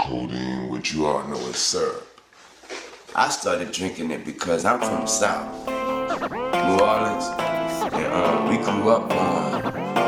Codeine, what you all know is syrup. I started drinking it because I'm from the South, New Orleans, and we grew up on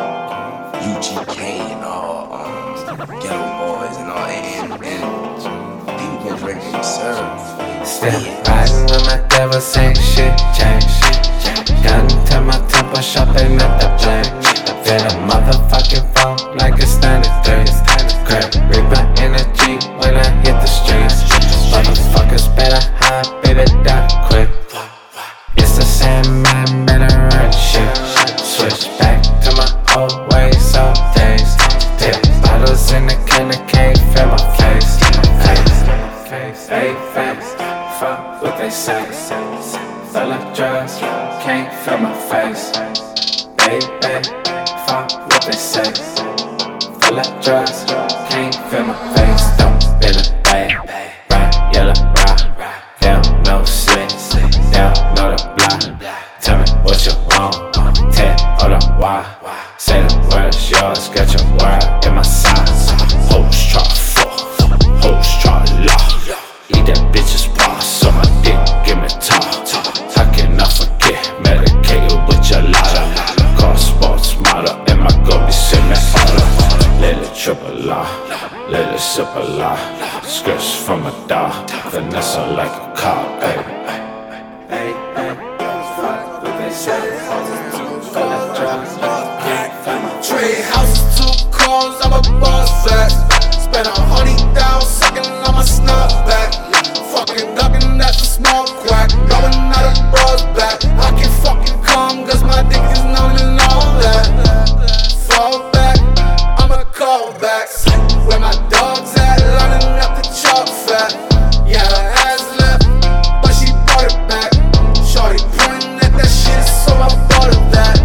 UGK and all Ghetto Boys and all, and people been drinking syrup. Still riding with my devils, ain't shit change. Gun to my temple, shop, they met the blame. Feel a motherfucking phone like it's 93. Grab Reaper energy when I hit the streets. Motherfuckers better hide, baby, die quick. It's the same man, better run shit. Switch back to my old ways, old days. Dip bottles in the candy, can't feel my face. Hey, face, fuck what they say. Feel like drugs, can't feel my face. Baby, fuck what they say. Feel like drugs, can't feel my face. Don't feel a bag, right, yellow, right. They don't know slick, they don't know the block. Tell me what you want, tell all the why. Say the word's yours, got your word in my size. Hoes try to fuck, hoes try to lie. Eat that bitch's paw, so my dick give me talk. How can I forget, medicated with your lighter. Car sports model, and my goldie semi-auto. Lily triple R, Lily super R. Scripts from a dog, Vanessa like a car, baby. Hey, fuck what they say. Feel like drugs, can't find my Trade houses, 2 cars, I'm a boss back. Spent 100 down, sucking on my snot back. Fucking ducking, that's a small quack. Going out of bras back. I can fucking come, cause my dick is numb and all that. Fall back, I'ma call back. Where my dogs at, lining up the chalk fat. Yeah, her ass left, but she brought it back. Shorty pointing at that shit, so I bought her that.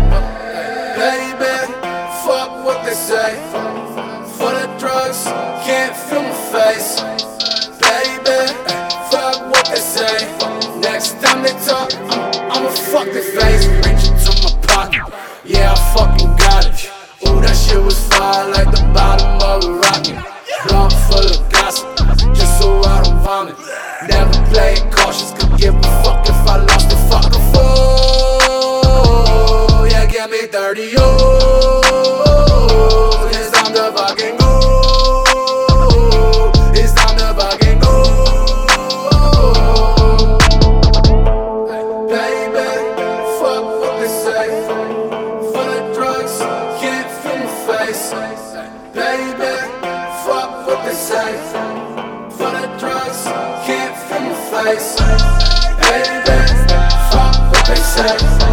Baby, fuck what they say. For the drugs, can't feel my face. Baby, fuck what they say. Next time they talk, I'ma fuck their face. Reach into my pocket, yeah, I fucking got it. Ooh, that shit was fire like the bottom of a rocket. Blunt full of gossip, just so I don't vomit. Never play it cautious, could give a fuck if I lost the fucking fool. Yeah, get me 30, oh, it's time to fucking go. It's time to fucking go. Baby, fuck what they say. For the drugs, can't feel my face. Baby, fuck what they say. For the drugs, can't feel my face. Baby, fuck what they say.